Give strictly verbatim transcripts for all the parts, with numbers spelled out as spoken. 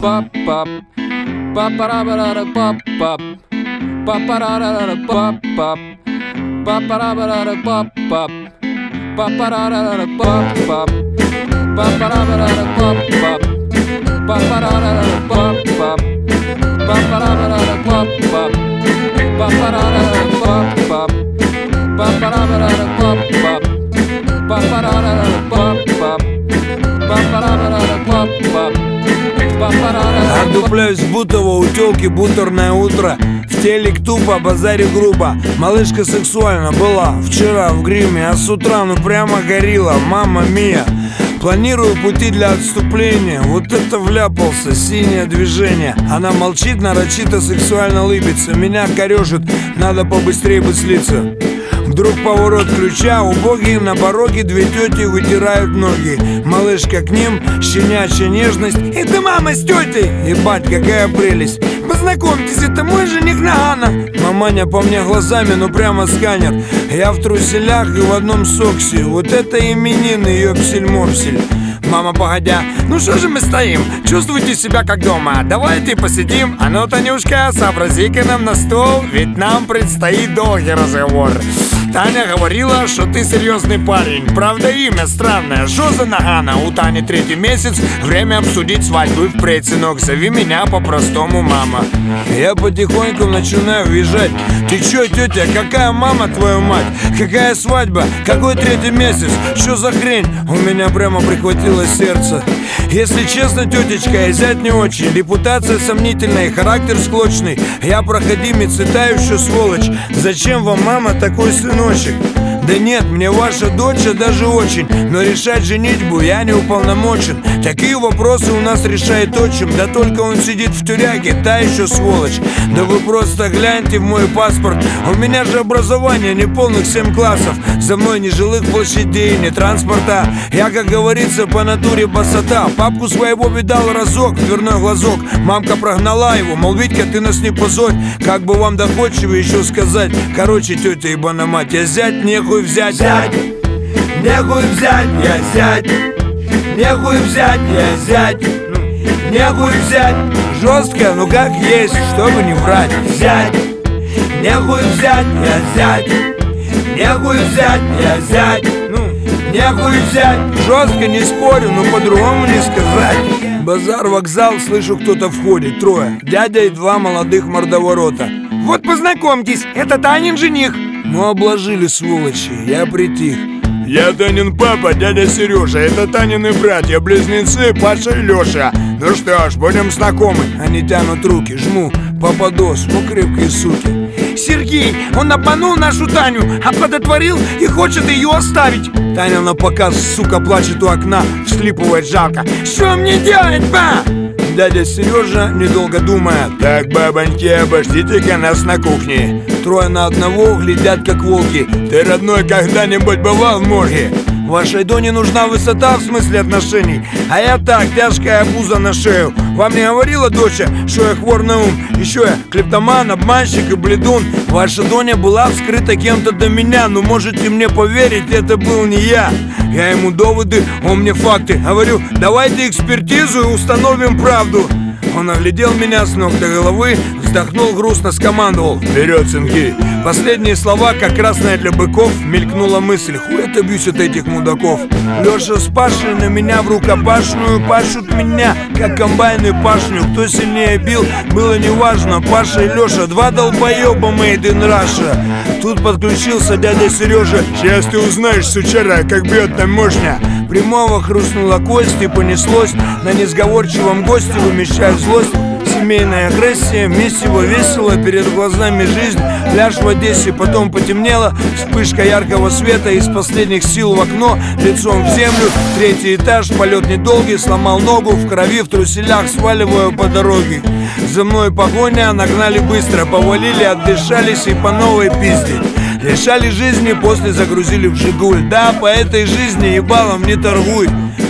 pop pop pop para pop pop pop para pop pop pop para pop pop pop para pop pop pop para pop pop pop para pop pop pop para pop pop pop para pop pop pop para pop pop pop para pop pop pop para pop pop. Отдупляюсь в Бутово, у тёлки бутерное утро. В телек тупо, базарю грубо. Малышка сексуально была вчера в гриме, а с утра ну прямо горила, мама мия. Планирую пути для отступления. Вот это вляпался, синее движение. Она молчит, нарочито сексуально улыбится. Меня корёжит, надо побыстрее бы слиться. Вдруг поворот ключа, убогие на пороге две тети вытирают ноги. Малышка к ним, щенячья нежность. Это мама с тетей, ебать, какая прелесть. Познакомьтесь, это мой жених Нагана. Маманя по мне глазами, ну прямо сканер. Я в труселях и в одном соксе. Вот это именины, ёпсель-мопсель. Мама, погодя, ну что же мы стоим? Чувствуйте себя как дома, давайте посидим. А ну, Танюшка, сообрази-ка нам на стол, ведь нам предстоит долгий разговор. Таня говорила, что ты серьезный парень. Правда, имя странное, Жоза Нагана. У Тани третий месяц, время обсудить свадьбу. Впредь, сынок, зови меня по-простому мама. Я потихоньку начинаю въезжать. Ты чё, тетя, какая мама, твою мать? Какая свадьба? Какой третий месяц? Что за хрень? У меня прямо прихватило сердце. Если честно, тетечка, и зять не очень. Репутация сомнительная, характер склочный. Я проходимец и та еще сволочь. Зачем вам, мама, такой сыночек? Да нет, мне ваша дочь даже очень. Но решать женитьбу я не уполномочен. Такие вопросы у нас решает отчим. Да только он сидит в тюряге, та еще сволочь. Да вы просто гляньте в мой паспорт. У меня же образование неполных семь классов. За мной ни жилых площадей, ни транспорта. Я, как говорится, по натуре басота. Папку своего видал разок, в дверной глазок. Мамка прогнала его, мол, Витька, ты нас не позорь. Как бы вам доходчиво еще сказать. Короче, тетя ебана мать, я зять, нехуй взять. Зять, нехуй взять, я зять. Нехуй взять, я зять. Нехуй взять. Жестко, ну как есть, чтобы не врать. Зять, нехуй взять, я зять. Нехуй взять, я зять. Нехуй взять. Жестко, не спорю, но по-другому не сказать. Базар, вокзал, слышу, кто-то входит. Трое, дядя и два молодых мордоворота. Вот познакомьтесь, это Танин жених. Ну обложили, сволочи, я притих. Я Танин папа, дядя Сережа. Это Танины братья-близнецы Паша и Леша. Ну что ж, будем знакомы. Они тянут руки, жму, попадос, ну крепкие суки. Сергей, он обманул нашу Таню, оплодотворил и хочет ее оставить. Таня на показ, сука, плачет у окна, всхлипывает жалко. Что мне делать, ба? Дядя Сережа, недолго думая: так, бабоньки, обождите-ка нас на кухне. Трое на одного глядят, как волки. Ты, родной, когда-нибудь бывал в морге? Вашей Доне нужна высота в смысле отношений. А я так, тяжкая обуза на шею. Вам не говорила доча, что я хвор на ум? Еще я клептоман, обманщик и бледун. Ваша Доня была вскрыта кем-то до меня. Но можете мне поверить, это был не я. Я ему доводы, он мне факты. Говорю, давайте экспертизу и установим правду. Он оглядел меня с ног до головы, вздохнул грустно, скомандовал: вперед, сынки! Последние слова, как красная для быков, мелькнула мысль: хуй отобьюсь от этих мудаков. Леша с Пашей на меня в рукопашную пашут меня, как комбайны пашню. Кто сильнее бил, было неважно. Паша и Леша, два долбоеба made in Russia. Тут подключился дядя Сережа. Сейчас ты узнаешь, сучара, как бьет там мощня. Прямого хрустнула кость и понеслось. На несговорчивом госте вымещая злость. Семейная агрессия, месиво весело, перед глазами жизнь. Пляж в Одессе, потом потемнело. Вспышка яркого света, из последних сил в окно, лицом в землю. Третий этаж, полет недолгий, сломал ногу. В крови, в труселях, сваливаю по дороге. За мной погоня, нагнали быстро. Повалили, отдышались и по новой пиздить. Лишали жизни, после загрузили в Жигуль. Да, по этой жизни ебалом не торгуй.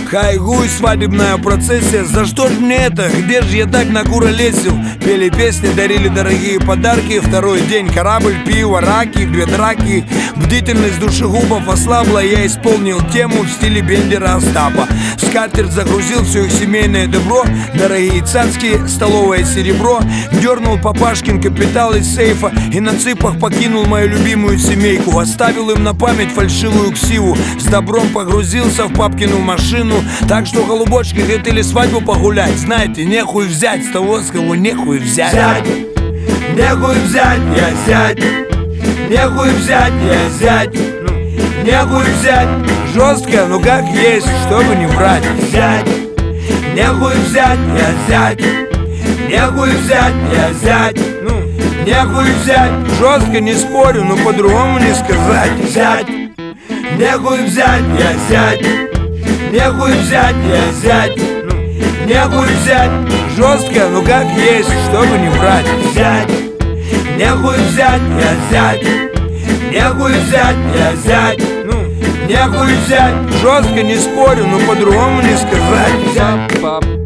Хайгуй, свадебная процессия. За что ж мне это? Где же я так накуролесил? Пели песни, дарили дорогие подарки. Второй день корабль, пиво, раки, две драки. Бдительность душегубов ослабла. Я исполнил тему в стиле Бендера Остапа. В скатерть загрузил все их семейное добро. Дорогие цацки, столовое серебро. Дернул папашкин капитал из сейфа и на цыпах покинул мою любимую семейку. Оставил им на память фальшивую ксиву. С добром погрузился в папкину машину. Так что, голубочки, хотели свадьбу погулять. Знаете, нехуй взять с того, с кого нехуй взять. Зять, нехуй взять, я зять. Нехуй взять, я зять. Нехуй взять. Жестко, ну как есть, чтобы не врать. Зять, нехуй взять, я зять. Нехуй взять, я зять. Нехуй взять. Жестко не спорю, но по-другому не сказать. Зять, нехуй взять, я зять. Нехуй взять, я зять. Нехуй взять. Жестко, ну как есть, чтобы не врать. Зять, нехуй взять, я зять. Нехуй взять, я зять. Нехуй взять. Жестко не спорю, но по-другому не сказать. Зять.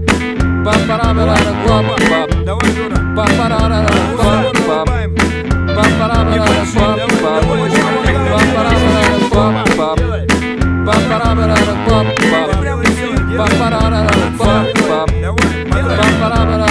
Давай, Жора. Ba-ba-da-ba-da-ba-ba.